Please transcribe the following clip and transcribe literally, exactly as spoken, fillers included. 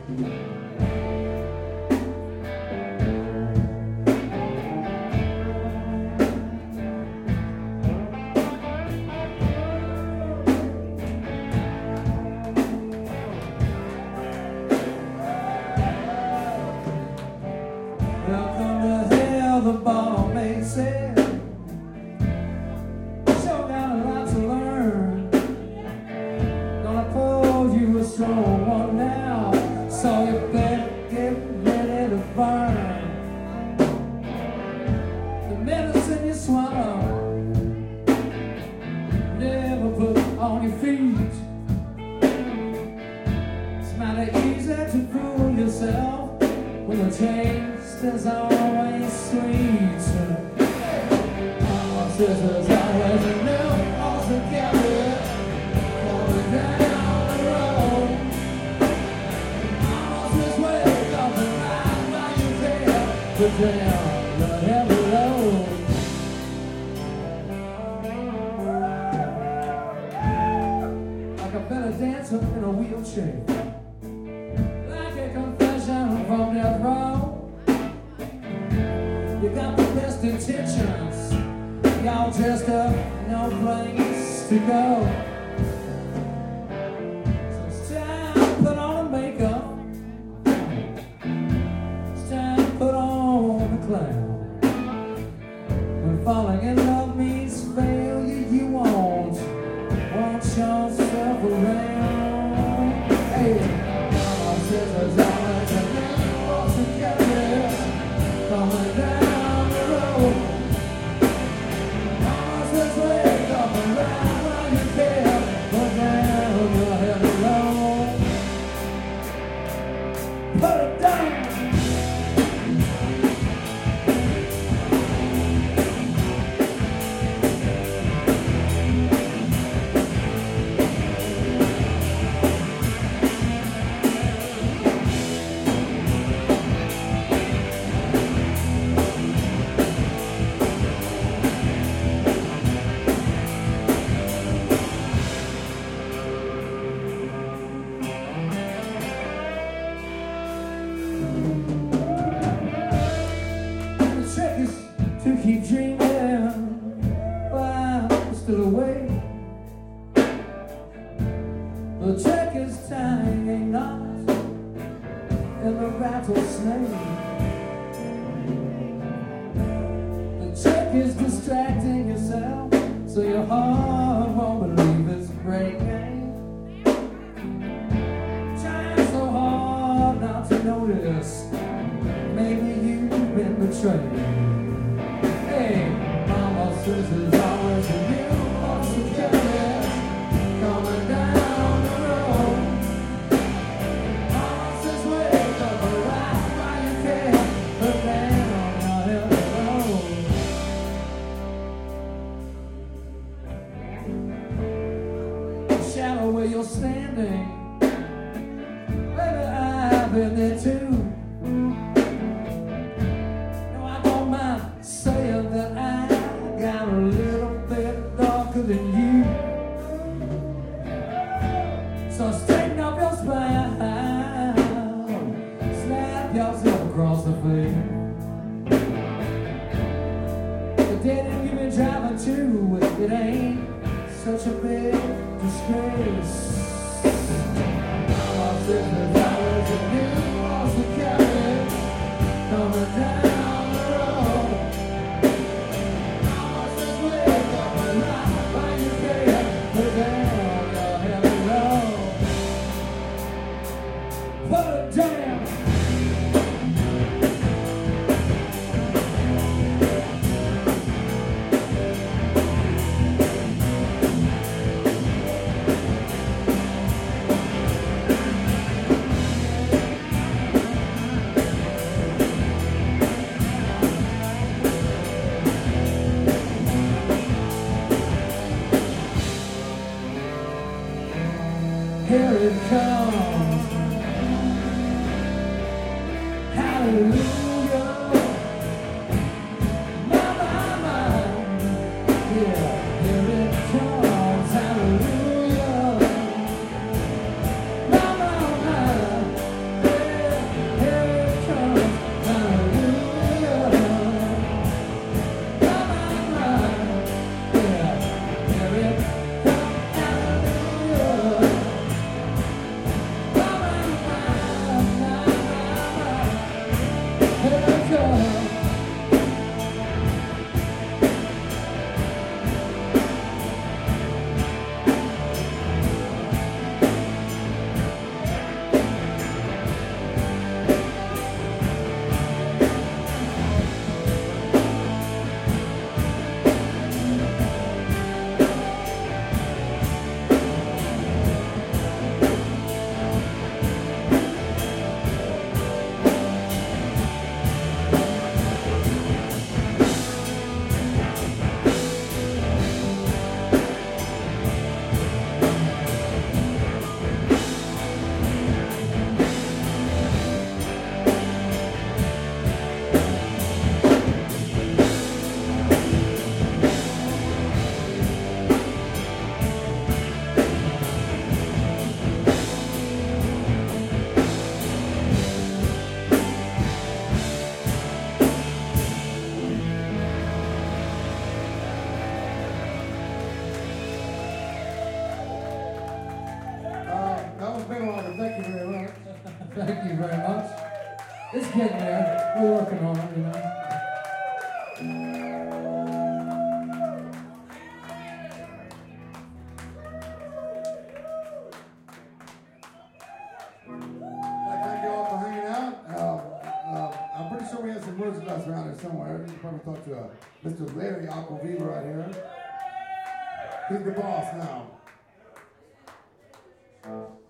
The barmaid said, sure got a lot to learn. Gonna pull you a strong one now, so you better get ready to burn. The medicine you swallow, never put on your feet. It's mighty easy to fool yourself when the taste is always sweet. Mama says there's always a new horse to carry coming down the road. Mama says wake up and ride while you can, put down the heavy load. Like a belly dancer in a wheelchair, like a confession from death row. You got the best intentions, y'all just have no place to go. So it's time to put on the makeup, it's time to put on the clown. When falling in love means failure, you won't want yourself around. Hey, mama says there's always a new horse to carry coming down. To keep dreaming while I'm still awake. The trick is tying a knot in the rattlesnake. The trick is distracting yourself so your heart won't believe it's breaking. Trying so hard not to notice, maybe you've been betrayed. Hey, mama says there's always a new horse to carry coming down the road. Mama says wake up and ride while you can, put down your heavy load. The shadow where you're standing, baby, I've been there too. Than you, so straighten up your spine, slap yourself across the face. The dead end you've been driving to, it ain't such a big disgrace. Mama says there's always a new horse to carry coming down. Here it comes, hallelujah, my, my, my, yeah, here it comes, hallelujah, my, my, my, Thank you very much. It's getting there. We're working on it, you know. Thank you all for hanging out. Uh, uh, I'm pretty sure we have some merchandise around here somewhere. You can probably talk to uh, Mister Larry Aquaviva right here. He's the boss now.